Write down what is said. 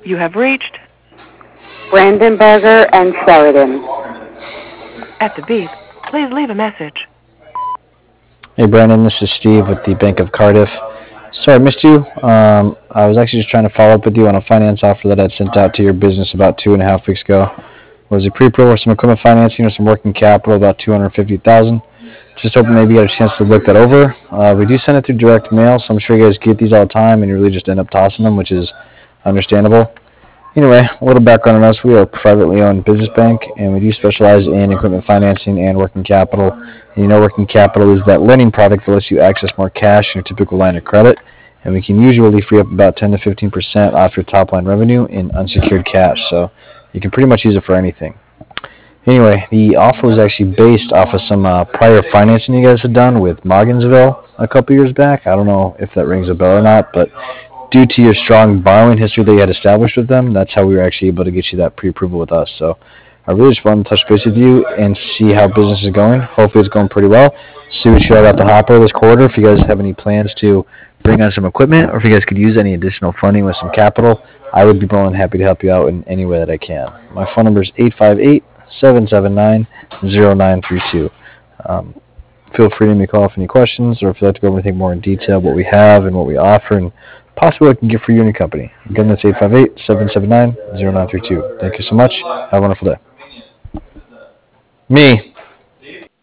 You have reached Brandenburger and Sheridan. at the beep. Please leave a message. Hey Brandon, this is Steve with the Bank of Cardiff. Sorry, I missed you. I was actually just trying to follow up with you on a finance offer that I'd sent out to your business about 2.5 weeks ago. It was a pre-approval with some equipment financing or some working capital, about $250,000. Just hoping maybe you had a chance to look that over. We do send it through direct mail, so I'm sure you guys get these all the time, and you really just end up tossing them, which is understandable. Anyway, a little background on us. We are a privately owned business bank, and we do specialize in equipment financing and working capital. And working capital is that lending product that lets you access more cash in your typical line of credit, and we can usually free up about 10 to 15% off your top line revenue in unsecured cash. So you can pretty much use it for anything. Anyway, the offer was actually based off of some prior financing you guys had done with Mogginsville a couple years back. I don't know if that rings a bell or not, but due to your strong borrowing history that you had established with them, that's how we were actually able to get you that pre-approval with us. So I really just wanted to touch base with you and see how business is going. Hopefully it's going pretty well. See what you have at the hopper this quarter. If you guys have any plans to bring on some equipment, or if you guys could use any additional funding with some capital, I would be more than happy to help you out in any way that I can. My phone number is 858-779-0932. Feel free to give me a call if any questions, or if you'd like to go over anything more in detail, what we have and what we offer, and possibly what I can get for you and your company. Again, that's 858-779-0932. Thank you so much. Have a wonderful day. Me.